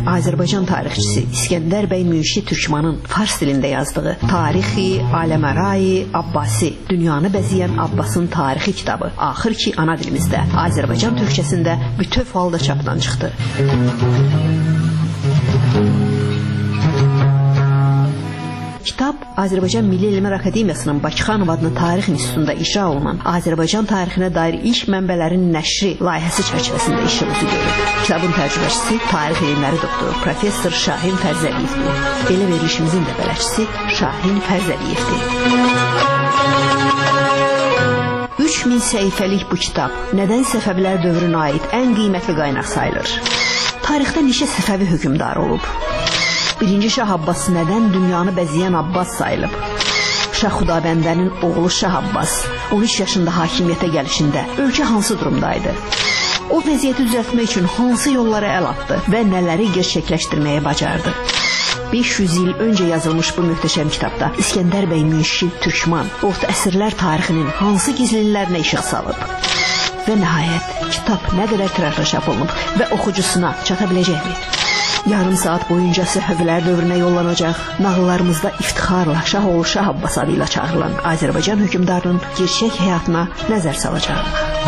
Azərbaycan tarixçisi İskəndər bəy Münşi Türkmanın fars dilində yazdığı Tarixi Aləmərai Abbasi, dünyanı bəzəyən Abbasın tarixi kitabı axır ki ana dilimizdə, Azərbaycan türkçəsində bütöv halda çapdan çıxdı. Kitab Azərbaycan Milli Elmlər Akademiyasının Bakıxanov adlı Tarix İnstitutunda icra olunan Azərbaycan tarixinə dair ilk mənbələrin nəşri layihəsi çərçivəsində işimizi görür. Kitabın tərcüməçisi tarix elmləri doktoru Professor Şahin Fərzəliyevdir. Elə verilişimizin də bələdçisi Şahin Fərzəliyevdir. 3000 səhifəlik bu kitab nədən Səfəvilər dövrünə aid ən qiymətli qaynaq sayılır? Tarixdə neçə Səfəvi hökmdar olub? Birinci Şah Abbas nədən dünyanı bəzəyən Abbas sayılıb? Şah Xudabəndənin oğlu Şah Abbas 13 yaşında hakimiyyətə gəlişində ölkə hansı durumdaydı? O vəziyyəti düzəltmək üçün hansı yollara əl atdı və nələri gerçəkləşdirməyə bacardı? 500 il öncə yazılmış bu möhtəşəm kitabda İskəndər bəy Münşi Türkman orta əsrlər tarixinin hansı gizlililərinə işıq salıb? Və nəhayət kitab nə qədər tirajla çap olunub və oxucusuna çata biləcəkmi? Yarım saat boyunca Səfəvilər dövrünə yollanacaq, nağıllarımızda iftixarla Şahoğlu Şah Abbas adıyla çağırılan Azərbaycan hökmdarının gerçək həyatına nəzər salacaq.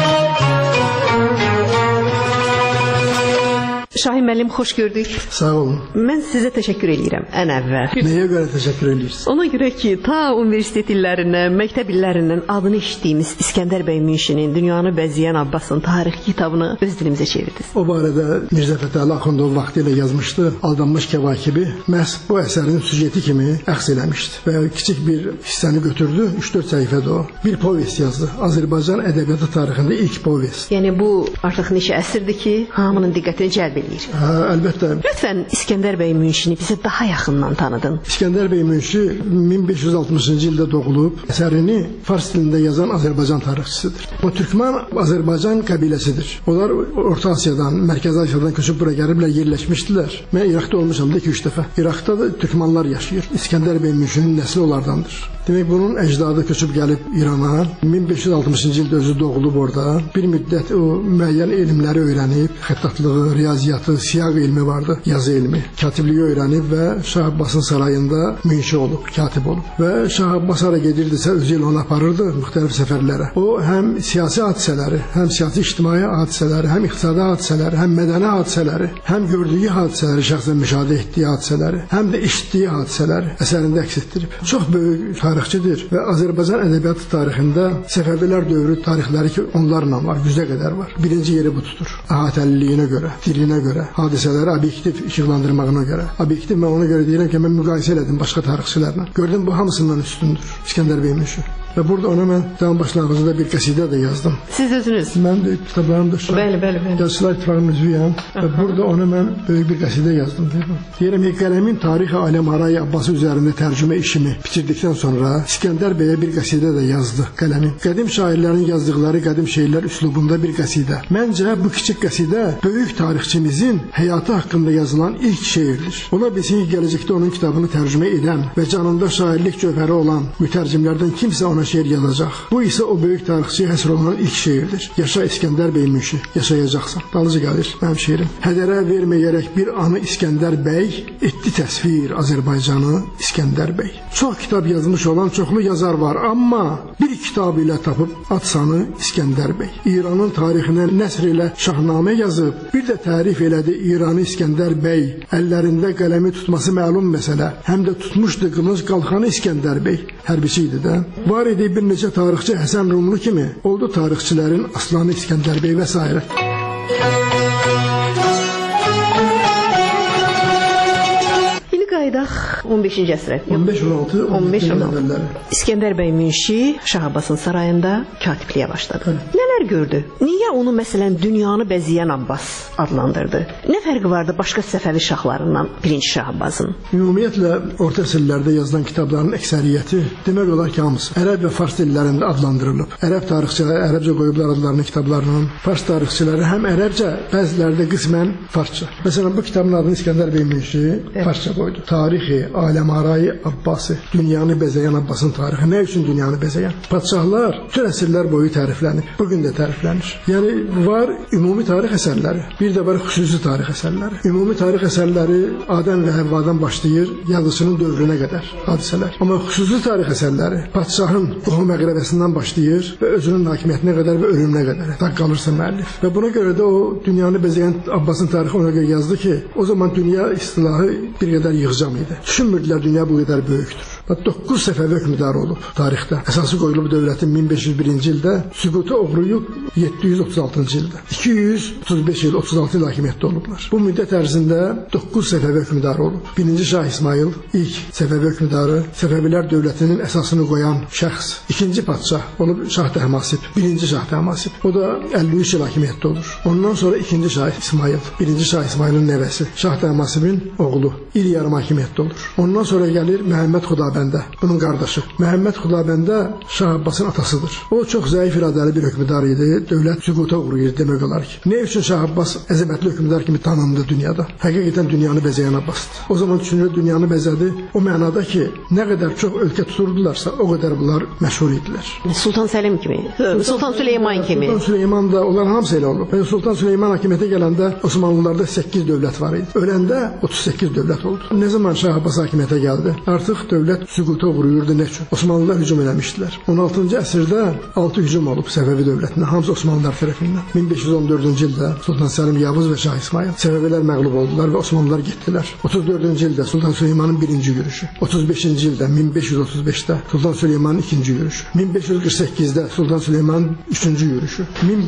Şahin müəllim, xoş gördük. Sağ olun. Mən sizə təşəkkür edirəm ən əvvəl. Nəyə görə təşəkkür edirsiniz? Ona görə ki, ta universitet illərindən, məktəb illərindən adını eşitdiyimiz İskəndər bəy Münşinin dünyanı bəzəyən Abbasın tarixi kitabını öz dilimizə çevirdiniz. O barədə Mirzə Fətəli Axundov vaxtilə yazmışdı. Aldanmış Kəvakibi məhz bu əsərin süjeti kimi əxs eləmişdi və kiçik bir hissəni götürdü. 3-4 səhifədə o. Bir povest yazdı. Azərbaycan ədəbiyyatı tarixində ilk povest. Yəni bu artıq neçə əsrdir ki, hamının diqqətini cəlb edir. Əlbəttə. Lütfən İskəndər bəy Münşini bizə daha yaxından tanıdın. İskəndər bəy Münşi 1560-cı ildə doğulub, əsərini fars dilində yazan Azərbaycan tarixçisidir. O Türkman Azərbaycan qəbiləsidir. Onlar Orta Asiyadan, Mərkəzi Asiyadan köçüb bura gəliblər, yerləşmişdilər. Mən İraqda olmuşam da 2-3 dəfə. İraqda da türkmanlar yaşayır. İskəndər bəy Münşinin nəsli onlardandır. Demək bunun əcdadı köçüb gəlib İrana. 1560-cı ildə özü doğulub orada. Bir müddət o müəyyən elmləri öyrənib, xəttatlığı, riyaziyyatı, siyaq elmi vardı, yazı elmi. Katibliyi öyrənib və Şah Abbasın sarayında münşi olub, katib olub. Və Şah Abbas hara gedirdisə özü ilə onu aparırdı müxtəlif səfərlərə. O həm siyasi hadisələri, həm siyasi ictimai hadisələri, həm iqtisadi hadisələri, həm mədəni hadisələri, həm gördüyü hadisələri, şəxsən müşahidə etdiyi hadisələri, həm də eşitdiyi hadisələri əsərində əks etdirib. Çox böyük tarixçidir və Azərbaycan ədəbiyyatı tarixində Səfəvilər dövrü tarixləri ki onlarla var, 100-ə qədər var. Birinci yeri bu tutur. Əhatəliliyinə görə, dilinə görə, hadisələri obyektiv işıqlandırmağına görə. Obyektiv mən ona görə deyirəm ki, mən müqayisə elədim başqa tarixçilərlə. Gördüm bu hamısından üstündür İskəndər bəy Münşi. Və burada ona mən tam başlanğıcında bir qəsidə də yazdım. Siz özünüz? Mən də kitablarımda Bəli. Yazıçılar İttifaqının üzvüyəm və burada ona mən böyük bir qəsidə yazdım. Deyirəm ki, qələmin Tarixi Aləmərai Abbası üzərində tərcümə işimi bitirdikdən sonra İskəndər bəyə bir qəsidə də yazdı qələmin. Qədim şairlərin yazdıqları qədim şeirlər üslubunda bir qəsidə. Məncə bu kiçik qəsidə böyük tarixçimizin həyatı haqqında yazılan ilk şeirdir. Ola bilsin ki, gələcəkdə onun kitabını tərcümə edən və canında şairlik cövhəri olan mütərcimlərdən kimsə ona şeir yazacaq. Bu isə o böyük tarixçiyə həsr olunan ilk şeirdir. Yaşa İskəndər bəy Münşi, yaşayacaqsan. Dalıcı gəlir mənim şeirim. Hədərə verməyərək bir anı İskəndər bəy, etdi təsvir Azərbaycanı İskəndər bəy. Çox kitab yazmış olan çoxlu yazar var, amma bir kitab ilə tapıb atsanı İskəndər bəy. İranın tarixinə nəsr ilə şahnamə yazıb, bir də tərif elədi İranı İskəndər bəy. Əllərində qələmi tutması məlum məsələ. Həm də tutmuşdu qılınc qalxanı İskəndər bəy. Hərbiçi idi də. Var idi bir neçə tarixçi Həsən Rumlu kimi, oldu tarixçilərin aslanı İskəndər bəy və s. Qaydaq 15-ci əsrə. 15-16. İskəndər bəy Münşi Şah Abbasın sarayında katibliyə başladı. Nələr gördü? Niyə onu məsələn dünyanı bəzəyən Abbas adlandırdı? Nə fərqi vardı başqa Səfəvi şahlarından birinci Şah Abbasın? Ümumiyyətlə orta əsrlərdə yazılan kitabların əksəriyyəti demək olar ki, hamısı ərəb və fars dillərində adlandırılıb. Ərəb tarixçiləri ərəbcə qoyublar adlarını kitablarının. Fars tarixçiləri həm ərəbcə, bəziləri də qismən farsça. Məsələn bu kitabın adını İskəndər bəy Münşi farsça qoydu. Tarixi Aləmərai Abbasi, dünyanı bəzəyən Abbasın tarixi. Nə üçün dünyanı bəzəyən? Padşahlar bütün əsrlər boyu təriflənib. Bugün də ilə təriflənir. Yəni var ümumi tarix əsərləri, bir də var xüsusi tarix əsərləri. Ümumi tarix əsərləri Adəm və Həvvadan başlayır, yazıçının dövrünə qədər hadisələr. Amma xüsusi tarix əsərləri padşahın doğum məqrəbəsindən başlayır və özünün hakimiyyətinə qədər və ölümünə qədər tak qalırsa müəllif. Və buna görə də o dünyanı bəzəyən Abbasın tarixi ona görə yazdı ki, o zaman dünya istilahı bir qədər yığcam idi. Düşünmürdülər dünya bu qədər böyükdür. 9 səfəvi hökmdarı olub tarixdə. Əsası qoyulub dövlətin 1501-ci ildə, süqutu uğrayıb 736-cı ildə. 235 il, 36 il hakimiyyətdə olublar. Bu müddət ərzində 9 səfəvi hökmdarı olub. 1-ci Şah İsmail ilk səfəvi hökmdarı, Səfəvilər dövlətinin əsasını qoyan şəxs. 2-ci padşah olub Şah Təhmasib, 1-ci Şah Təhmasib. O da 53 il hakimiyyətdə olur. Ondan sonra 2-ci Şah İsmail, 1-ci Şah İsmailin nəvəsi, Şah Təhmasibin oğlu, il yarım hakimiyyətdə olur. Ondan sonra gəlir Məhəmməd Xudabəndə, bunun qardaşı. Məhəmməd Xudabəndə Şah Abbasın atasıdır. O çox zəif iradəli bir hökmdar idi. Dövlət süquta uğrayır demək olar ki. Ne üçün Şah Abbas əzəmətli hökmdar kimi tanındı dünyada? Həqiqətən dünyanı bəzəyən Abbasdır. O zaman düşünür dünyanı bəzədi. O mənada ki, nə qədər çox ölkə tuturdularsa, o qədər bunlar məşhur idilər. Sultan Səlim kimi, Sultan Süleyman kimi. Sultan Süleyman da onların hamısı elə olub. Sultan Süleyman hakimiyyətə gələndə Osmanlılarda 8 dövlət var idi. Öləndə 38 dövlət oldu. Nə zaman Şah Abbas hakimiyyətə gəldi? Artıq dövlət süquta uğrayırdı. Nə üçün? Osmanlılar hücum eləmişdilər. 16-cı əsrdə 6 hücum olub Səfəvi dövlətinə, hamısı Osmanlılar tərəfindən. 1514-cü ildə Sultan Səlim Yavuz və Şah İsmail Səfəvilər məğlub oldular və Osmanlılar getdilər. 34-cü ildə Sultan Süleymanın birinci yürüşü. 35-ci ildə 1535-də Sultan Süleymanın ikinci yürüşü. 1548-də Sultan Süleymanın üçüncü yürüşü.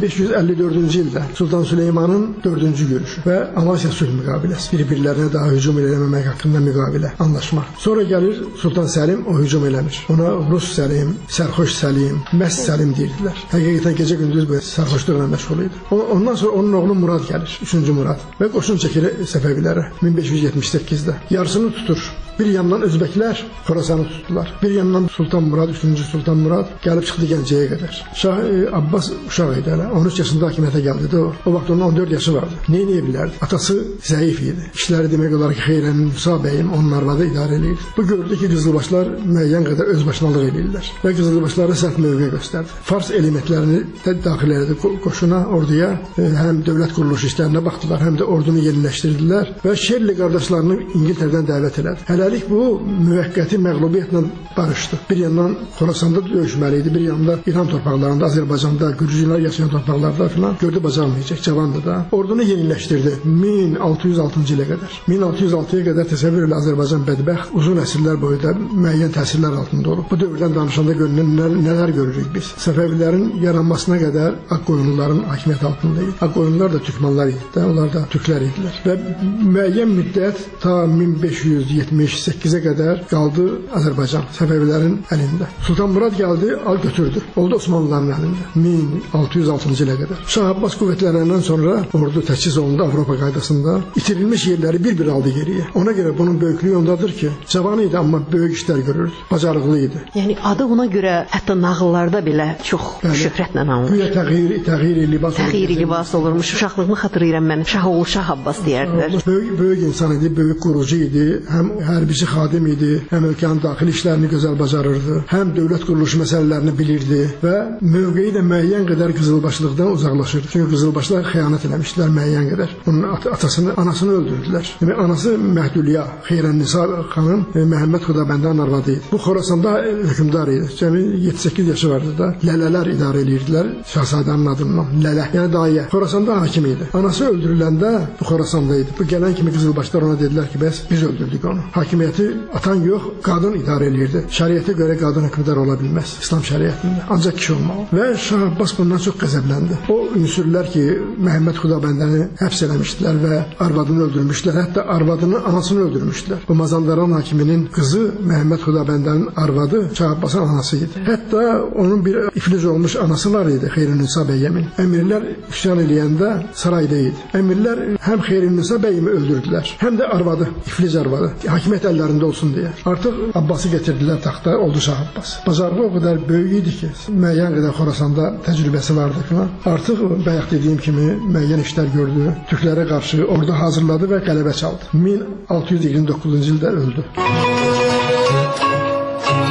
1554-cü ildə Sultan Süleymanın dördüncü yürüşü və Amasya sülh müqaviləsi. Bir-birlərinə daha hücum eləməmək haqqında müqavilə, anlaşma. Sonra gəlir Sultan Səlim, o hücum eləmir. Ona Rus Səlim, Sərxoş Səlim, Məst Səlim deyirdilər. Həqiqətən gecə-gündüz bu sərxoşluqla məşğul idi. Ondan sonra onun oğlu Murad gəlir, 3-cü Murad və qoşun çəkir Səfəvilərə 1578-də. Yarısını tutur. Bir yandan Özbəklər Xorasanı tutdular. Bir yandan Sultan Murad, 3-cü Sultan Murad gəlib çıxdı Gəncəyə qədər. Şah Abbas uşaq idi hələ. 13 yaşında hakimiyyətə gəldi. O vaxt onun 14 yaşı vardı. Nə edə bilərdi? Atası zəif idi. İşləri demək olar ki, Xeyrənin Musa bəyim onun arvadı idarə edirdi. Bu gördü ki, qızılbaşlar müəyyən qədər özbaşınalıq edirlər və qızılbaşlara sərt mövqe göstərdi. Fars elementlərini də daxil elədi qoşuna, orduya, həm dövlət quruluş işlərinə baxdılar, həm də ordunu yeniləşdirdilər və Şerli qardaşlarını İngiltərədən dəvət elədi. Hələlik bu müvəqqəti məğlubiyyətlə barışdı. Bir yandan Xorasanda döyüşməli idi, bir yandan İran torpaqlarında, Azərbaycanda, Gürcülər yaşayan torpaqlarda filan gördü bacarmayacaq, cavandı da. Ordunu yeniləşdirdi 1606-cı ilə qədər. 1606-ya qədər təsəvvür elə Azərbaycan bədbəxt, uzun əsrlər boyu da müəyyən təsirlər altında olub. Bu dövrdən danışanda görünən nələr görürük biz? Səfəvilərin yaranmasına qədər Ağqoyunluların hakimiyyət altında idi. Ağqoyunlular da türkmanlar idi də, onlar da türklər idilər. Və müəyyən müddət ta 1578-ə qədər qaldı Azərbaycan Səfəvilərin əlində. Sultan Murad gəldi, al götürdü. Oldu Osmanlıların əlində 1606-cı ilə qədər. Şah Abbas qüvvətlənəndən sonra ordu təchiz olundu Avropa qaydasında. İtirilmiş yerləri bir-bir aldı geriyə. Ona görə bunun böyüklüyü ondadır ki, cavan idi, amma böyük işlər görürdü, bacarıqlı idi. Yəni adı ona görə hətta nağıllarda belə çox şöhrətlə anılır. Güya təğyir libas olur. Təğyir libas olurmuş. Uşaqlığımı xatırlayıram mən. Şahoğlu Şah Abbas deyərdilər. Böyük insan idi, böyük qurucu idi, həm hərbiçi xadim idi, həm ölkənin daxili işlərini gözəl bacarırdı, həm dövlət quruluş məsələlərini bilirdi və mövqeyi də müəyyən qədər qızılbaşlıqdan uzaqlaşırdı. Çünki qızılbaşlar xəyanət eləmişdilər müəyyən qədər. Onun atasını, anasını öldürdülər. Demək, anası Məhdulya Xeyrənnisa xanım Məhəmməd Xudabəndənin arvadı idi. Bu Xorasanda hökmdar idi. Cəmi 7-8 yaşı vardı da. Lələlər idarə edirdilər şahzadənin adından. Lələ, yəni dayə. Xorasanda hakim idi. Anası öldürüləndə bu Xorasanda idi. Bu gələn kimi qızılbaşlar ona dedilər ki, bəs biz öldürdük onu. Hakimiyyəti atan yox, qadın idarə edirdi. Şəriətə görə qadın hökmdar ola bilməz İslam şəriətində. Ancaq kişi olmalı. Və Şah Abbas bundan çox qəzəbləndi. O ünsürlər ki, Məhəmməd Xudabəndəni həbs eləmişdilər və arvadını öldürmüşdülər. Hətta arvadını, anasını öldürmüşdülər. Bu Mazandaran hakiminin qızı Məhəmməd Xudabəndənin arvadı Şah Abbasın anası idi. Hətta onun bir iflic olmuş anası var idi, Xeyrənnisa bəyəmin. Əmirlər üsyan eləyəndə sarayda idi. Əmirlər həm Xeyrənnisa bəyimi öldürdülər, həm də arvadı, iflic arvadı. Hakimiyyət əllərində olsun deyə. Artıq Abbası getirdilər taxta, oldu Şah Abbas. Bacarığı o qədər böyük idi ki, müəyyən qədər Xorasanda təcrübəsi vardı filan. Artıq bayaq dediyim kimi müəyyən işlər gördü. Türklərə qarşı ordu hazırladı və qələbə çaldı. 1629-cu ildə öldü.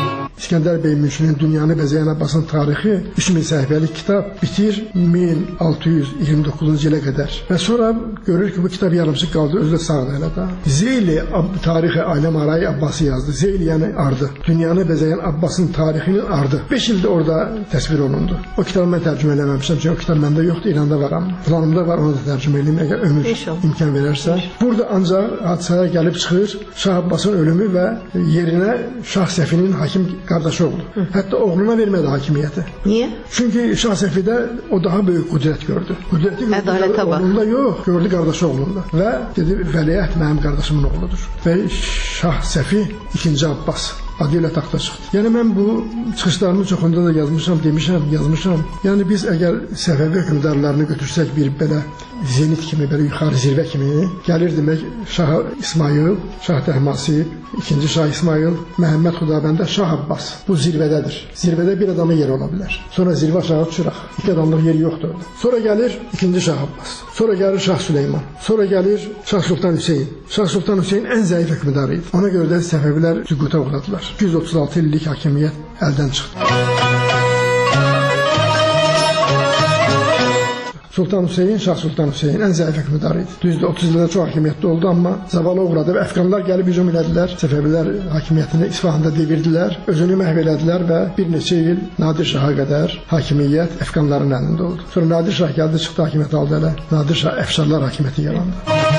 İskəndər bəy Münşinin Dünyanı bəzəyən Abbasın tarixi 3000 səhifəlik kitab bitir 1629-cu ilə qədər. Və sonra görür ki, bu kitab yarımçıq qaldı, özü də sağdır hələ də. Zeyli tarixi Aləm-Aray Abbası yazdı. Zeyli yəni ardı. Dünyanı bəzəyən Abbasın tarixinin ardı. 5 ildə orada təsvir olundu. O kitabı mən tərcümə eləməmişəm, çünki o kitab məndə yoxdur, İranda var amma. Planımda var, onu da tərcümə eləyim, əgər ömür imkan verərsə. Burada ancaq hadisələr gəlib çıxır, Şah Abbasın ölümü və yerinə Şah Səfinin hakim qardaşı oldu. Hətta oğluna vermədi hakimiyyəti. Niyə? Çünki Şah Səfidə o daha böyük qüdrət gördü. Qüdrəti gördü oğlunda yox, gördü qardaşı oğlunda. Və dedi, vəliəhd mənim qardaşımın oğludur. Və Şah Səfi 2. Abbas adı ilə taxta çıxdı. Yəni mən bu çıxışlarımın çoxunda da yazmışam. Yəni biz əgər Səfəvi hökmdarlarını götürsək bir belə zenit kimi, belə yuxarı zirvə kimi gəlir demək Şah İsmayıl, Şah Təhmasib, 2. Şah İsmayıl, Məhəmməd Xudabəndə, Şah Abbas. Bu zirvədədir. Zirvədə bir adamın yeri ola bilər. Sonra zirvə aşağı uçuraq. 2 adamlıq yeri yoxdur orada. Sonra gəlir 2. Şah Abbas. Sonra gəlir Şah Süleyman. Sonra gəlir Şah Sultan Hüseyin. Şah Sultan Hüseyin ən zəif hökmdarı idi. Ona görə də Səfəvilər süquta uğradılar. 236 illik hakimiyyət əldən çıxdı. Sultan Hüseyin, Şah Sultan Hüseyin ən zəif hökmdarı idi. Düzdür, 30 ildə çox hakimiyyətli oldu, amma zavala uğradı və Əfqanlar gəlib hücum elədilər. Səfəvilər hakimiyyətini İsfahanda devirdilər, özünü məhv elədilər və bir neçə il Nadir Şaha qədər hakimiyyət Əfqanların əlində oldu. Sonra Nadir Şah gəldi, çıxdı hakimiyyət aldı elə. Nadir Şah Əfşarlar hakimiyyəti yarandı.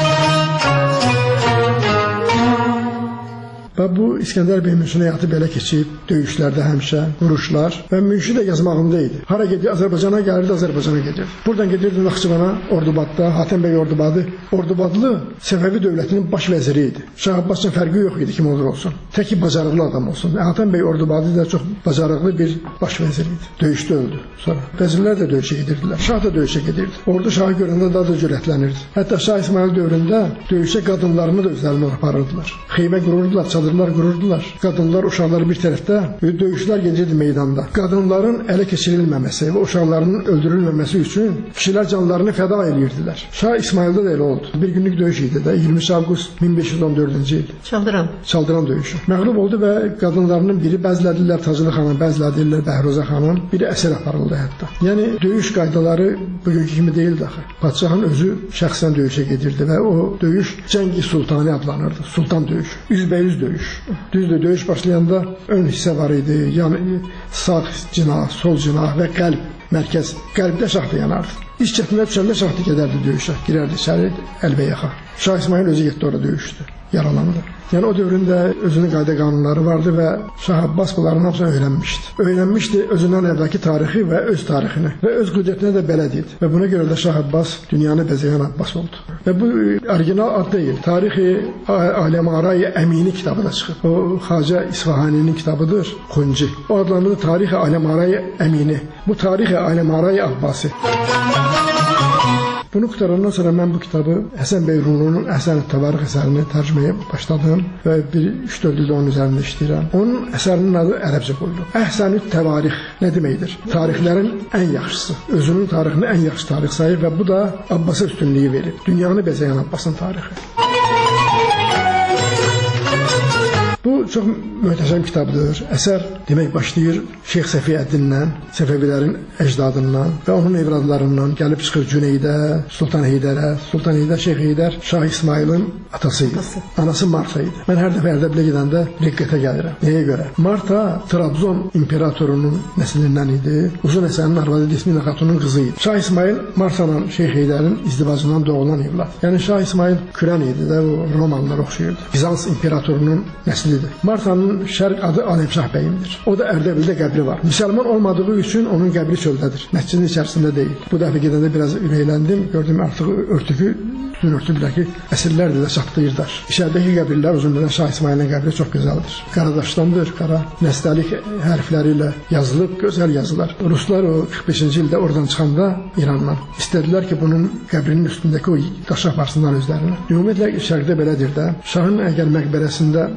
Və bu İskəndər bəy Münşinin həyatı belə keçib, döyüşlərdə həmişə, vuruşlar və Münşi də yazmağında idi. Hara gedirdi, Azərbaycana gəlirdi, Azərbaycana gedirdi. Buradan gedirdi Naxçıvana, Ordubadda, Hatəm bəy Ordubadlı Səfəvi dövlətinin baş vəziri idi. Şah Abbasın fərqi yox idi kim olur olsun. Təki bacarıqlı adam olsun. Hatəm bəy Ordubadlı da çox bacarıqlı bir baş vəziri idi. Döyüşdə öldü sonra. Vəzirlər də döyüşə gedirdilər. Şah da döyüşə gedirdi. Ordu şahı görəndə daha da cürətlənirdi. Hətta Şah İsmayıl dövründə döyüşə qadınlarını da özlərinə aparırdılar. Xeymə qururdular, çadırlar qururdular. Qadınlar, uşaqlar bir tərəfdə, döyüşlər gedirdi meydanda. Qadınların ələ keçirilməməsi və uşaqlarının öldürülməməsi üçün kişilər canlarını fəda edirdilər. Şah İsmayılda da elə oldu. Bir günlük döyüş idi də 23 avqust 1514-cü il. Çaldıran döyüşü. Məğlub oldu və qadınlarının biri bəzlədilər Taclı xanım, bəzlədilər Bəhruzə xanım, biri əsir aparıldı hətta. Yəni döyüş qaydaları bugünkü kimi deyildi axı. Padşahın özü şəxsən döyüşə gedirdi və o döyüş Cəngi Sultani adlanırdı. Sultan döyüşü. Üzbəyüz döyüş. Düzdür, döyüş başlayanda ön hissə var idi, yəni sağ cinah, sol cinah və qəlb, mərkəz. Qəlbdə şahtı yanardı. İş çətinə düşəndə şahtı gedərdi döyüşə, girərdi içəri, əlbəyaxa. Şah İsmayıl özü getdi orada döyüşdü, yaralandı. Yəni o dövründə özünün qayda qanunları vardı və Şah Abbas bunların hamısını öyrənmişdi. Öyrənmişdi özündən əvvəlki tarixi və öz tarixini və öz qüdrətinə də bələd idi. Və buna görə də Şah Abbas dünyanı bəzəyən Abbas oldu. Və bu orijinal ad deyil. Tarixi Aləm-Aray Əmini kitabı da çıxıb. O Xacə İsfahaninin kitabıdır, Xunci. O adlanır Tarixi Aləm-Aray Əmini. Bu Tarixi Aləm-Aray Abbasi. Bunu qutarandan sonra mən bu kitabı Həsən bəy Rumlunun Əhsən-ü Təvarix əsərini tərcüməyə başladım və 3-4 ildə onun üzərində işləyirəm. Onun əsərinin adı ərəbcə qoyulub. Əhsən-ü Təvarix nə deməkdir? Tarixlərin ən yaxşısı. Özünün tarixini ən yaxşı tarix sayır və bu da Abbasa üstünlüyü verib. Dünyanı bəzəyən Abbasın tarixi. Bu çox möhtəşəm kitabdır. Əsər demək başlayır Şeyx Səfiyyəddindən, Səfəvilərin əcdadından və onun evladlarından gəlib çıxır Cüneydə, Sultan Heydərə. Sultan Heydər, Şeyx Heydər Şah İsmayılın atası idi. Anası Marta idi. Mən hər dəfə Ərdəbilə gedəndə riqqətə gəlirəm. Nəyə görə? Marta Trabzon imperatorunun nəslindən idi. Uzun Həsənin arvadı Desmina Xatunun qızı idi. Şah İsmayıl Marta'la Şeyx Heydərin izdivacından doğulan evlad. Yəni Şah İsmayıl Kürən idi də, o Romanlılar oxşuyurdu. Bizans imperatorunun nəsli. Martanın şərq adı Aləmşah bəyimdir. O da Ərdəbildə qəbri var. Müsəlman olmadığı üçün onun qəbri çöldədir. Məscidin içərisində deyil. Bu dəfə gedəndə biraz ürəkləndim. Gördüm artıq örtüyü örtüblər ki, əsrlərdir də çatlayırlar. İçəridəki qəbirlər uzunluğunda Şah İsmayılın qəbri çox gözəldir. Qaradaşdandır, qara nəstəlik hərfləri ilə yazılıb, gözəl yazılar. Ruslar o 45-ci ildə oradan çıxanda İrandan istədilər ki, bunun qəbrinin üstündəki o daşı aparsınlar özlərinə. Ümumiyyətlə şərqdə belədir də. Şahın əgər məqbərəsində şahın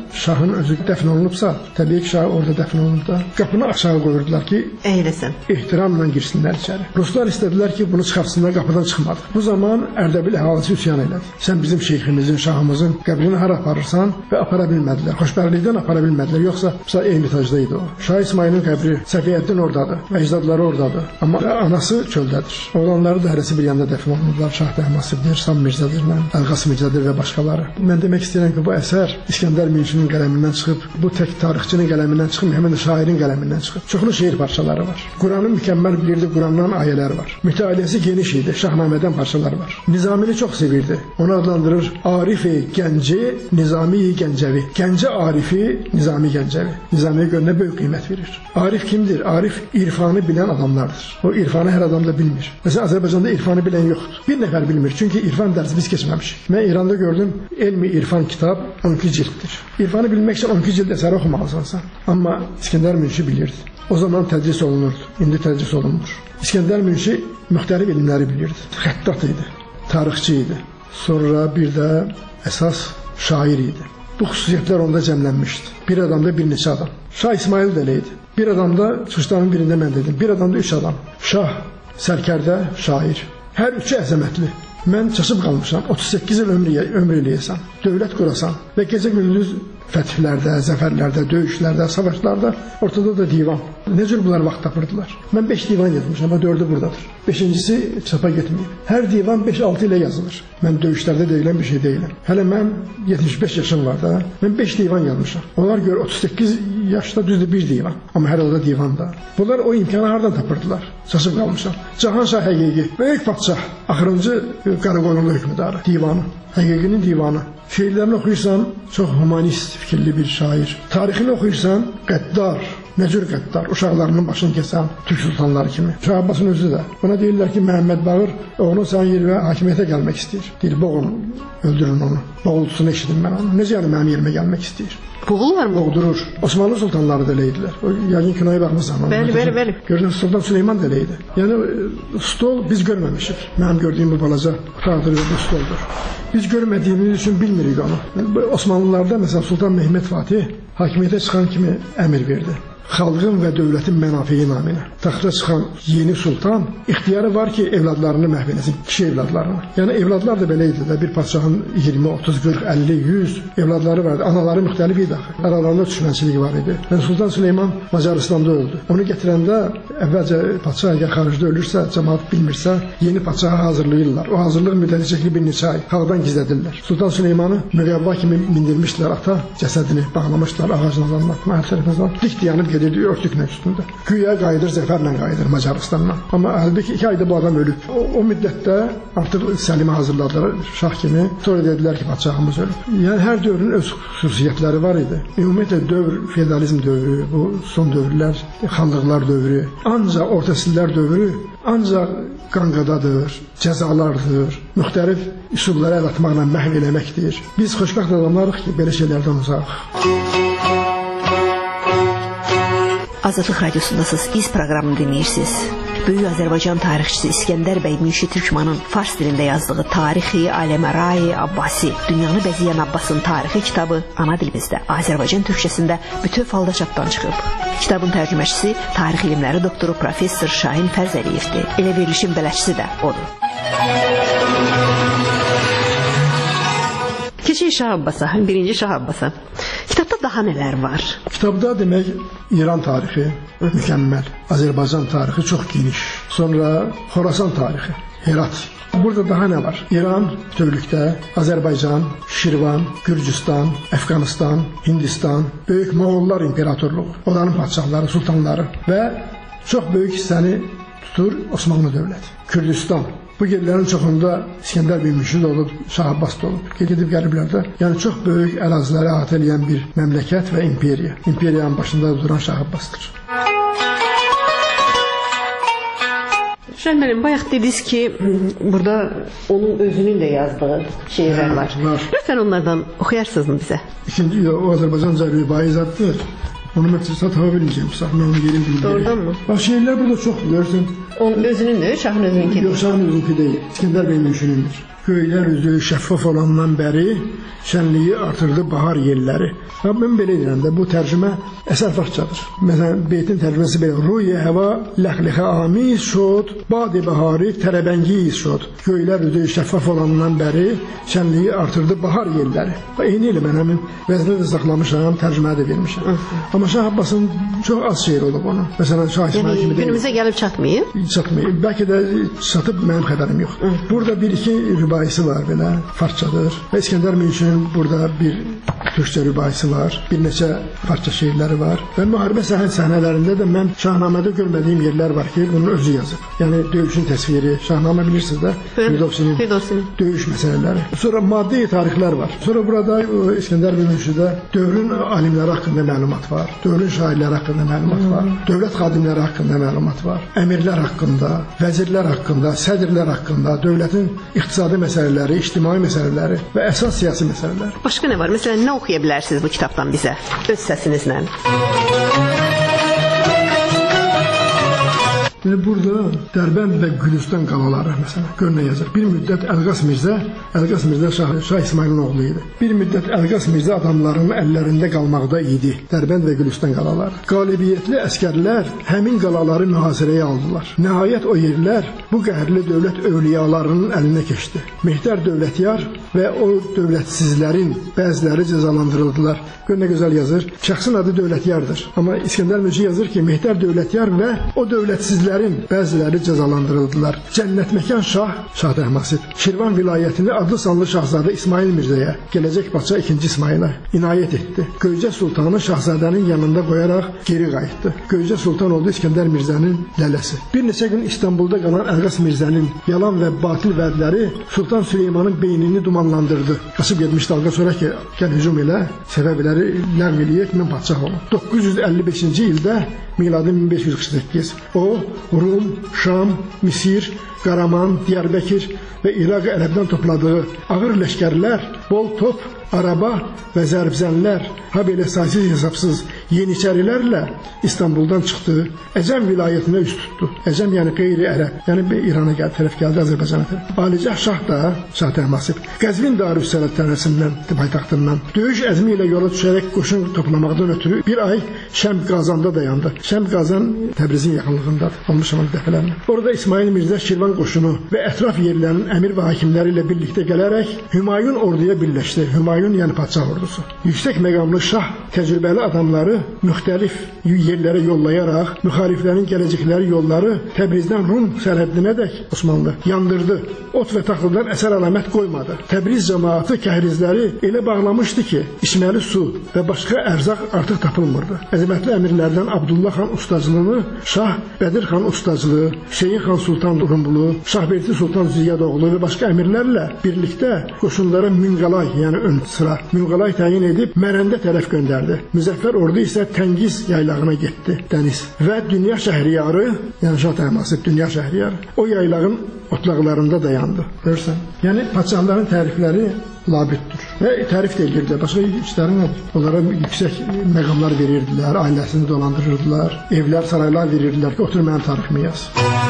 şahın özü dəfn olunubsa, təbii ki, şah orada dəfn olunub da, qapını aşağı qoyurdular ki, əyləsən. ehtiramla girsinlər içəri. Ruslar istədilər ki, bunu çıxartsınlar, qapıdan çıxmadı. Bu zaman Ərdəbil əhalisi üsyan elədi. Sən bizim şeyximizin, şahımızın qəbrini hara aparırsan və apara bilmədilər. Xoşbəxtlikdən apara bilmədilər. Yoxsa Ermitacda idi o. Şah İsmailin qəbri, Səfiyyəddin oradadır, əcdadları oradadır. Amma anası çöldədir. Oğlanları da hərəsi bir yanda dəfn olunurlar. Şah Bəhmasibdir, Sam Mirzədir, Əlqas Mirzədir və başqaları. Mən demək istəyirəm ki, bu əsər İskəndər Münşinin qələmindən çıxıb, bu tək tarixçinin qələmindən çıxıb, həmin də şairin qələmindən çıxıb. Çoxlu şeir parçaları var. Quranı mükəmməl bilirdi, Qurandan ayələr var. Mütəaliəsi geniş idi, Şahnamədən parçalar var. Nizamini çox sevirdi. Onu adlandırır Arif-i Gənci, Nizami-i Gəncəvi. Gəncə Arifi, Nizami Gəncəvi. Nizamiyə görə nə böyük qiymət verir. Arif kimdir? Arif irfanı bilən adamlardır. O irfanı hər adam da bilmir. Məsələn, Azərbaycanda irfanı bilən yoxdur. Bir nəfər bilmir, çünki irfan dərsi biz keçməmişik. Mən İranda gördüm, elmi irfan kitab 12 cilddir. İrfanı bilmək üçün 12 cild əsəri oxumalısan. Amma İskəndər Münşi bilirdi. O zaman tədris olunurdu, indi tədris olunmur. İskəndər Münşi müxtəlif elmləri bilirdi. Xəttat idi, tarixçi idi. Sonra bir də əsas şair idi. Bu xüsusiyyətlər onda cəmlənmişdi. Bir adamda bir neçə adam. Şah İsmail də elə idi. Bir adamda, çıxışların birində mən dedim, bir adamda 3 adam. Şah, sərkərdə, şair. Hər üçü əzəmətli. Mən çaşıb qalmışam, 38 il ömr eləyəsən, dövlət qurasan və gecə gündüz fəthlərdə, zəfərlərdə, döyüşlərdə, savaşlarda, ortada da divan. Nə cür bunlar vaxt tapırdılar? Mən 5 divan yazmışam, amma 4'ü buradadır. 5-incisi çapa getməyib. Hər divan 5-6 ilə yazılır. Mən döyüşlərdə deyilən bir şey deyiləm. Hələ mən 75 yaşım var da, mən 5 divan yazmışam. Onlar gör 38 yaşda düzdür bir divan, amma hər halda divan da. Bunlar o imkanı hardan tapırdılar? Çaşıb qalmışam. Cahanşah həqiqi, böyük padşah, axırıncı Qaraqoyunlu hökmdarı, divanı, həqiqinin divanı. Şeirlərini oxuyursan, çox humanist fikirli bir şair. Tarixini oxuyursan, qəddar, nə cür qəddar, uşaqlarının başını kəsən Türk sultanları kimi. Şah Abbasın özü də. Ona deyirlər ki, Məhəmməd Bağır oğlunu sənin yerimə hakimiyyətə gəlmək istəyir. Deyir, boğun, öldürün onu. Boğultusunu eşidim mən onu. Necə yəni mənim yerimə gəlmək istəyir? Boğulurlar mı? Boğdurur. Osmanlı sultanları da elə idilər. O yəqin kinoya baxmısan. Bəli. Gördün, Sultan Süleyman da elə idi. Yəni stol biz görməmişik. Mənim gördüyüm bu balaca otaqdır və bu stoldur. Biz görmədiyimiz üçün bilmirik onu. Osmanlılarda məsələn Sultan Mehmet Fatih hakimiyyətə çıxan kimi əmr verdi. Xalqın və dövlətin mənafiyi naminə. Taxta çıxan yeni sultan ixtiyarı var ki, evladlarını məhv eləsin, kişi evladlarını. Yəni evladlar da belə idi də, bir padşahın 20, 30, 40, 50, 100 evladları vardı. Anaları müxtəlif idi axı. Aralarında düşmənçilik var idi. Yəni Sultan Süleyman Macaristanda öldü. Onu gətirəndə əvvəlcə padşah əgər xaricdə ölürsə, cəmaət bilmirsə, yeni padşaha hazırlayırlar. O hazırlıq müddəti çəkili bir neçə ay. Xalqdan gizlədirlər. Sultan Süleymanı müqəvva kimi mindirmişdilər ata, cəsədini bağlamışlar ağacın adamına. Hər tərəfindən dik dayanıb gedirdi örtüklə üstündə. Güya qayıdır, zəfərlə qayıdır Macaristandan. Amma əlbəttə 2 ayda bu adam ölüb. O müddətdə artıq Səlimi hazırladılar şah kimi. Sonra dedilər ki, padşahımız ölüb. Yəni hər dövrün öz xüsusiyyətləri var idi. Ümumiyyətlə dövr, feodalizm dövrü, bu son dövrlər, xanlıqlar dövrü, ancaq orta əsrlər dövrü, ancaq qanqadadır, cəzalardır, müxtəlif üsullara əl atmaqla məhv eləməkdir. Biz xoşbəxt adamlarıq ki, belə şeylərdən uzaq. Azadlıq Radiosundasınız, İz proqramını dinləyirsiniz. Böyük Azərbaycan tarixçisi İskəndər bəy Münşi Türkmanın fars dilində yazdığı Tarixi Aləmərai Abbasi, dünyanı bəzəyən Abbasın tarixi kitabı ana dilimizdə, Azərbaycan türkçəsində bütöv halda çapdan çıxıb. Kitabın tərcüməçisi tarix elmləri doktoru professor Şahin Fərzəliyevdir. Elə verilişin bələdçisi də odur. Keçək Şah Abbasa, birinci Şah Abbasa. Kitabda daha nələr var? Kitabda demək İran tarixi mükəmməl, Azərbaycan tarixi çox geniş. Sonra Xorasan tarixi, Herat. Burada daha nə var? İran bütövlükdə, Azərbaycan, Şirvan, Gürcüstan, Əfqanistan, Hindistan, böyük Moğollar imperatorluğu, onların padşahları, sultanları və çox böyük hissəni tutur Osmanlı dövləti. Kürdistan. Bu yerlərin çoxunda İskəndər bəy Münşi də olub, Şah Abbas da olub. Gedib gəliblərdə. Yəni çox böyük əraziləri əhatə edən bir məmləkət və imperiya. İmperiyanın başında duran Şah Abbasdır. Şahin müəllim, bayaq dediniz ki, burada onun özünün də yazdığı şeirlər var. Lütfen onlardan oxuyarsınız mı bizə? İkinci, o Azərbaycanca rübai zaddır. Onu mən tapa bilməyəcəm, mən onu yerim bilməyəcəm. Doğrudan mı? Bax, şeirlər burada çox, görürsən. Onun özünündür, şahın özününki. Yox, şahın özününki deyil. İskəndər bəy Münşünündür. Göylər üzü şəffaf olandan bəri şənliyi artırdı bahar yelləri. Mən belə deyirəm də, bu tərcümə əsər farsçadır. Məsələn, beytin tərcüməsi belə: Ruye hava ləxlixə amiz şod, badi bahari tərəbəngiz şod. Göylər üzü şəffaf olandan bəri şənliyi artırdı bahar yelləri. Eyni ilə mən həmin vəznə də saxlamışam, tərcümə də vermişəm. Amma Şah Abbasın çox az şeir olub onun. Məsələn, Şah İsmail kimi deyil. Günümüzə gəlib çatmayıb? Çatmayıb. Bəlkə də çatıb, mənim xəbərim yox. Burada bir-iki rübaisi var belə, farsçadır. Və İskəndər Münşünün burada bir türkçə rübaisi var, bir neçə farsça şeirləri var. Və müharibə səhnələrində də mən Şahnamədə görmədiyim yerlər var ki, bunun özü yazıb. Yəni döyüşün təsviri, Şahnamə bilirsiniz də, Firdovsinin döyüş məsələləri. Sonra maddi tarixlər var. Sonra burada İskəndər Münşüdə dövrün alimləri haqqında məlumat var, dövrün şairləri haqqında məlumat var, dövlət xadimləri haqqında məlumat var, əmirlər haqqında, vəzirlər haqqında, sədrlər haqqında, dövlətin iqtisadi məsələləri, ictimai məsələləri və əsas siyasi məsələlər. Başqa nə var? Məsələn, nə oxuya bilərsiniz bu kitabdan bizə, öz səsinizlə? Burada Dərbənd və Gülüstan qalaları məsələn, gör nə yazır. Bir müddət Əlqas Mirzə Şah İsmailin oğlu idi. Bir müddət Əlqas Mirzə adamların əllərində qalmaqda idi. Dərbənd və Gülüstan qalaları. Qalibiyyətli əskərlər həmin qalaları mühasirəyə aldılar. Nəhayət o yerlər bu qəhərli dövlət övliyalarının əlinə keçdi. Mehdər Dövlətyar və o dövlətsizlərin bəziləri cəzalandırıldılar. Gör nə gözəl yazır. Şəxsin adı Dövlətyardır. Amma İskəndər Münşi yazır ki, Mehdər Dövlətyar və o dövlətsizlərin bəziləri cəzalandırıldılar. Cənnətməkan Şah Təhmasib Şirvan vilayətini adlı sanlı şahzadə İsmail Mirzəyə, gələcək padşah 2. İsmailə inayət etdi. Göycə Sultanı şahzadənin yanında qoyaraq geri qayıtdı. Göycə Sultan oldu İskəndər Mirzənin lələsi. Bir neçə gün İstanbulda qalan Əlqas Mirzənin yalan və batil vədləri Sultan Süleymanın beynini dumanlandırdı. Qaçıb getmişdi Alqa, sonra ki, gəl hücum elə, səbəbləri ləğv eləyək, mən padşah olum. 955-ci ildə, miladi 1548, o Rum, Şam, Misir, Qaraman, Diyarbəkir və İraq ərəbdən topladığı ağır ləşkərlər, bol top, araba və zərbzənlər, ha belə saysız hesabsız yeniçərilərlə İstanbuldan çıxdı, Əcəm vilayətinə üst tutdu. Əcəm yəni qeyri-ərəb, yəni İrana tərəf gəldi, Azərbaycana tərəf. Alicəh Şah da, Şah Təhmasib, Qəzvin Darüssəlatəməsindən, paytaxtından döyüş əzmi ilə yola düşərək qoşun toplamaqdan ötürü bir ay Şəmq Qazanda dayandı. Şəmq Qazan Təbrizin yaxınlığındadır, olmuşam dəfələrlə. Orada İsmail Mirzə Şirvan qoşunu və ətraf yerlərin əmir və hakimləri ilə birlikdə gələrək Hümayun orduya birləşdi. Hümayun yəni padşah ordusu. Yüksək məqamlı şah təcrübəli adamları müxtəlif yerlərə yollayaraq müxaliflərin gələcəkləri yolları Təbrizdən Rum sərhəddinədək Osmanlı yandırdı. Ot və taxıldan əsər əlamət qoymadı. Təbriz cəmaatı kəhrizləri elə bağlamışdı ki, içməli su və başqa ərzaq artıq tapılmırdı. Əzəmətli əmirlərdən Abdullah xan ustacılığını Şah Bədir xan ustacılığı, Hüseyin xan Sultan Rumlu, Şahberdi Sultan Ziyadoğlu və başqa əmirlərlə birlikdə qoşunlara Münqalay, yəni ön sıra Münqalay təyin edib Mərəndə tərəf göndərdi. Müzəffər ordu isə Təngiz yaylağına getdi, dəniz. Və Dünya Şəhriyarı, yəni Şah Təhmasib Dünya Şəhriyarı, o yaylağın otlaqlarında dayandı. Görürsən? Yəni padşahların tərifləri labüddür. Və tərif də edirdi. Başqa işləri nədir? Onlara yüksək məqamlar verirdilər, ailəsini dolandırırdılar, evlər, saraylar verirdilər ki, otur mənim tariximi yaz.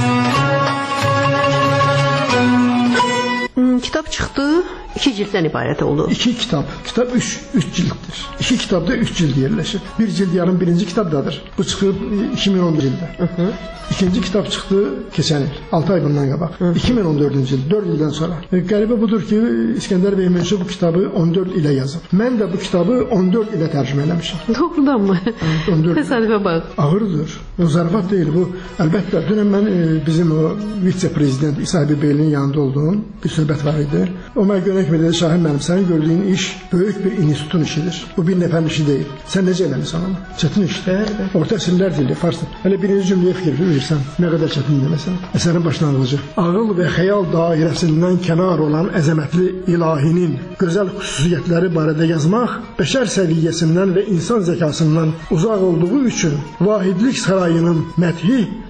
Kitab çıxdı, 2 cilddən ibarət oldu. 2 kitab. Kitab 3 cilddir. 2 kitabda 3 cild yerləşir. Bir cild yarım birinci kitabdadır. Bu çıxıb 2011 ildə. İkinci kitab çıxdı keçən il, 6 ay bundan qabaq. 2014-cü il, 4 ildən sonra. Qəribə budur ki, İskəndər bəy Münşi bu kitabı 14 ilə yazıb. Mən də bu kitabı 14 ilə tərcümə eləmişəm. Doğrudan mı? 14. Təsadüfə bax. Ağırdır. O zarafat deyil bu. Əlbəttə, dünən mən bizim o vitse-prezident İsa Bey'in yanında olduğum bir söhbət var idi. O mənə görək mi dedi, Şahin mənim, sənin gördüyün iş böyük bir institutun işidir. Bu bir nəfərin işi deyil. Sən necə eləmirsən onu? Çətin işdir. Orta əsrlər dili, farsın. Hələ birinci cümləyə fikir verirsən, nə qədər çətin deməsən. Əsərin başlanğıcı. Ağıl və xəyal dairəsindən kənar olan əzəmətli ilahinin gözəl xüsusiyyətləri barədə yazmaq, bəşər səviyyəsindən və insan zəkasından uzaq olduğu üçün vahidlik sarayının məthi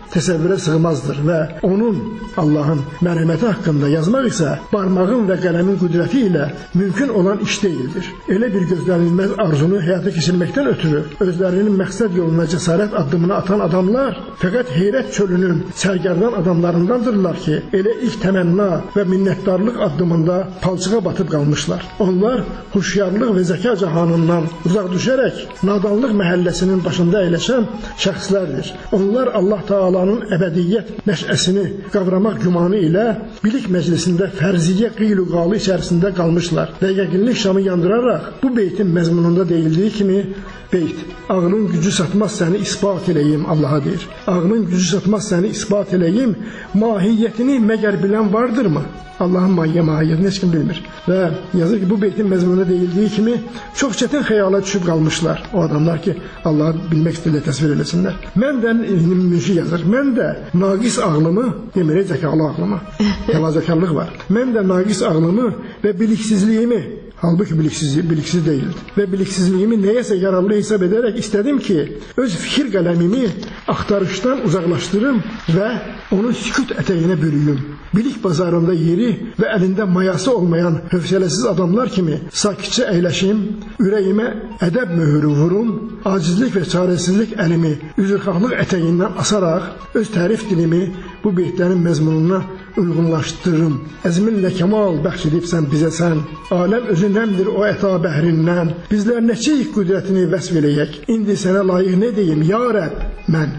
təsəvvürə sığmazdır və onun, Allahın mərhəməti haqqında yazmaq isə barmağın və qələmin qüdrəti ilə mümkün olan iş deyildir. Elə bir gözlənilməz arzunu həyata keçirməkdən ötürü özlərinin məqsəd yoluna cəsarət addımını atan adamlar fəqət heyrət çölünün sərgərdan adamlarındandırlar ki, elə ilk təmənna və minnətdarlıq addımında palçığa batıb qalmışlar. Onlar huşyarlıq və zəka cahanından uzaq düşərək nadanlıq məhəlləsinin başında əyləşən şəxslərdir. Onlar Allah Taala'nın əbədiyyət nəşəsini qavramaq gümanı ilə bilik məclisində fərziyyə qeyl-qalı içərisində qalmışlar və yəqinlik şamı yandıraraq bu beytin məzmununda deyildiyi kimi beyt, ağlın gücü satmaz səni isbat eləyim, Allaha deyir. Ağlın gücü satmaz səni isbat eləyim, mahiyyətini məgər bilən vardırmı? Allahın mahiyyətini heç kim bilmir. Və yazır ki, bu beytin məzmununda deyildiyi kimi çox çətin xəyala düşüb qalmışlar. O adamlar ki, Allahı bilmək istəyirlər, təsvir eləsinlər. Mən də münşi yazır. Mən də naqis ağlımı, demirək zəkalı ağlımı, təvazökarlıq var. Mən də naqis ağlımı və biliksizliyimi, halbuki biliksiz deyildi. Və biliksizliyimi nəyəsə yararlı hesab edərək istədim ki, öz fikir qələmimi axtarışdan uzaqlaşdırım və onu sükut ətəyinə bürüyüm. Bilik bazarında yeri və əlində mayası olmayan hövsələsiz adamlar kimi sakitcə əyləşim, ürəyimə ədəb möhürü vurum, acizlik və çarəsizlik əlimi üzrxahlıq ətəyindən asaraq öz tərif dilimi bu beytlərin məzmununa uyğunlaşdırırım. Əzminlə kəmal bəxş edibsən bizə sən, aləm özü nəmdir o əta bəhrindən, bizlər neçəyik qüdrətini vəsf eləyək, indi sənə layiq nə deyim, ya Rəbb, mən.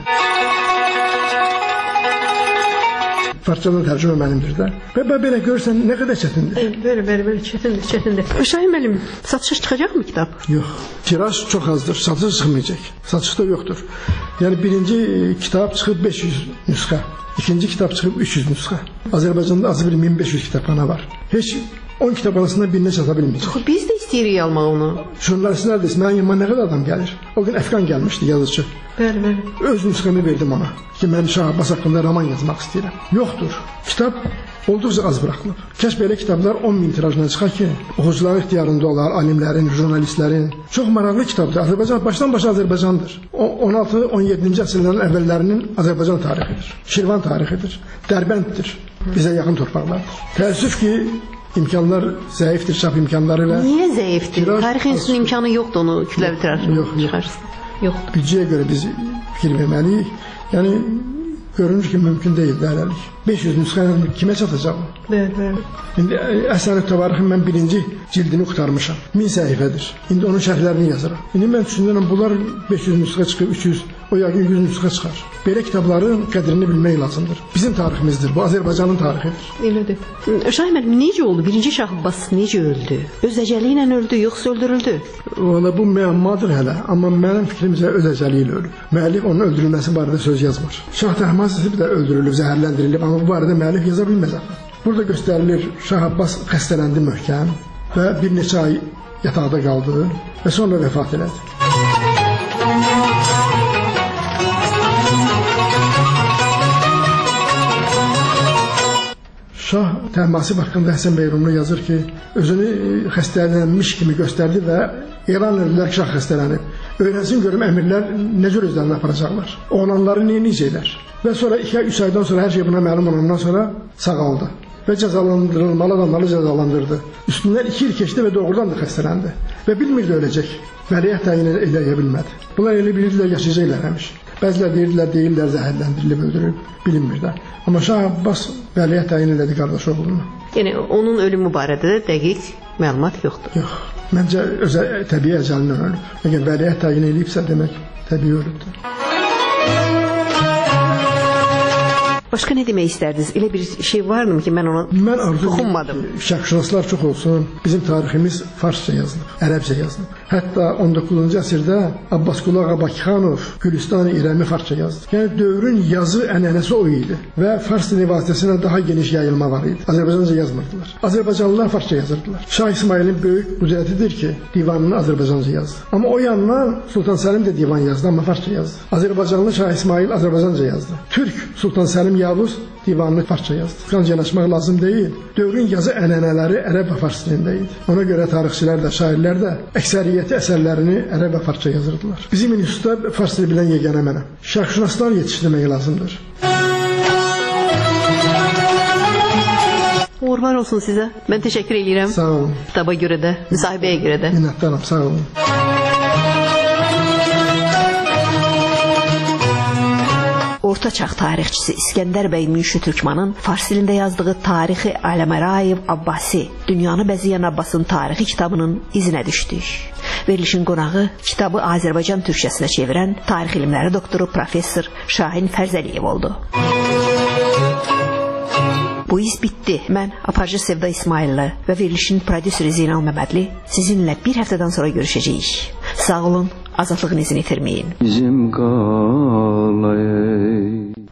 Farsçadan tərcümə mənimdir də. Və belə görürsən, nə qədər çətindir? Belə çətindir. Şahin müəllim, satışa çıxacaqmı kitab? Yox, tiraj çox azdır, satış çıxmayacaq. Satış da yoxdur. Yəni birinci kitab çıxıb 500 nüsxə, ikinci kitab çıxıb 300 nüsxə. Azərbaycanda azı bir 1500 kitabxana var. Heç 10 kitabxanasından birinə çata bilməyəcək. Biz də istəyirik almaq onu. Jurnalistlər də mənim yanıma nə qədər adam gəlir. O gün Əfqan gəlmişdi, yazıcı. Bəli. Öz nüsxəmi verdim ona ki, mən Şah Abbas haqqında roman yazmaq istəyirəm. Yoxdur. Kitab olduqca az buraxılıb. Kəş belə kitablar 10.000 tirajla çıxar ki, oxucuların ixtiyarında olar, alimlərin, jurnalistlərin. Çox maraqlı kitabdır. Azərbaycan başdan başa Azərbaycandır. 16-17-ci əsrlərin əvvəllərinin Azərbaycan tarixidir. Şirvan tarixidir. Dərbənddir. Bizə yaxın torpaqlardır. Təəssüf ki, İmkanlar zəifdir, çap imkanları və... Niyə zəifdir? Tarixin üstün imkanı yoxdur onu kütləvi tirajına çıxarsın. Yoxdur. Büdcəyə görə biz fikir verməliyik. Yəni, görünür ki, mümkün deyil hələlik. 500 nüsxə kimə çatacaq o? Bəli. İndi Əsən-ı Təvarixin mən birinci cildini qurtarmışam. 1000 səhifədir. İndi onun şərhlərini yazıram. İndi mən düşünürəm, bunlar 500 nüsxə çıxıb, 300, o yəqin 100 nüsxə çıxar. Belə kitabların qədrini bilmək lazımdır. Bizim tariximizdir, bu Azərbaycanın tarixidir. Elədir. Şahin müəllim, necə oldu? Birinci Şah Abbas necə öldü? Öz əcəli ilə öldü, yoxsa öldürüldü? Valla bu müəmmadır hələ, amma mənim fikrimcə öz əcəli ilə ölüb. Müəllif onun öldürülməsi barədə söz yazmır. Şah Təhmasib də öldürülüb, zəhərləndirilib, amma bu barədə müəllif yaza bilməz. Burada göstərilir, Şah Abbas xəstələndi möhkəm və bir neçə ay yataqda qaldı və sonra vəfat elədi. Şah Təhmasib haqqında Həsən Beyrunlu yazır ki, özünü xəstələnmiş kimi göstərdi və elan edilər ki, Şah xəstələnib. Öyrənsin görüm əmirlər necə özlərini aparacaqlar, oğlanları neyəcəklər. Və sonra 2-3 aydan sonra hər şey buna məlum olandan sonra sağaldı və cəzalandırılmalı adamları cəzalandırdı. Üstündən 2 il keçdi və doğrudan da xəstələndi və bilmirdi öləcək. Vəliəhd təyin eləyə bilmədi. Bunlar elə bilirdilər, yaşayacaqlar həmiş. Bəzilər deyirlər zəhərləndirilib, öldürülüb, bilinmir də. Amma Şah Abbas vəliəhd təyin elədi qardaş oğlunu. Yəni onun ölümü barədə də dəqiq məlumat yoxdur. Yox. Məncə təbii əcəlindən ölüb. Əgər vəliəhd təyin eləyibsə, demək təbii ölübdür. Başqa nə demək istərdiniz? Elə bir şey varmı ki, mən ona toxunmadım. Şərqşünaslar çox olsun. Bizim tariximiz farsça yazılıb, ərəbcə yazılıb. Hətta 19-cu əsrdə Abbasqulu Ağa Bakıxanov Gülüstan-ı İrəmi farsça yazdı. Yəni dövrün yazı ənənəsi o idi və fars dili vasitəsilə daha geniş yayılma var idi. Azərbaycanca yazmırdılar. Azərbaycanlılar farsça yazırdılar. Şah İsmailin böyük qüdrətidir ki, divanını Azərbaycanca yazdı. Amma o yandan Sultan Səlim də divan yazdı, amma farsça yazdı. Azərbaycanlı Şah İsmail Azərbaycanca yazdı. Türk Sultan Səlim Yavuz divanını farsça yazdı. Qancı yanaşmaq lazım deyil. Dövrün yazı ənənələri ərəb və fars dilində idi. Ona görə tarixçilər də, şairlər də əksəriyyəti əsərlərini ərəb və farsça yazırdılar. Bizim institutda fars dili bilən yeganə mənəm. Şərqşünaslar yetişdirmək lazımdır. Uğurlar olsun sizə. Mən təşəkkür edirəm. Sağ olun. Kitaba görə də, müsahibəyə görə də. Minnətdaram. Sağ olun. Orta çağ tarixçisi İskəndər bəy Münşi Türkmanın fars dilində yazdığı Tarixi Aləmərayev Abbasi, Dünyanı bəzəyən Abbasın tarixi kitabının izinə düşdük. Verilişin qonağı kitabı Azərbaycan türkçəsinə çevirən tarix elmləri doktoru professor Şahin Fərzəliyev oldu. Bu iz bitdi. Mən Aparıcı Sevda İsmailli və verilişin prodüseri Zeynal Məmmədli sizinlə bir həftədən sonra görüşəcəyik. Sağ olun, azadlığın izini itirməyin. Bizim qalay